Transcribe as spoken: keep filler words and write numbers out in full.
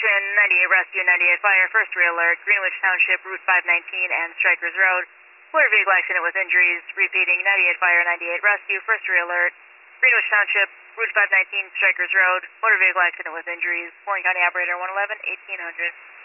Action, ninety-eight Rescue, ninety-eight Fire, first re-alert, Greenwich Township, Route five nineteen and Strikers Road. Motor vehicle accident with injuries. Repeating, ninety-eight Fire, ninety-eight Rescue, first re-alert, Greenwich Township, Route five nineteen, Strikers Road. Motor vehicle accident with injuries. Warren County Operator one eleven, eighteen hundred.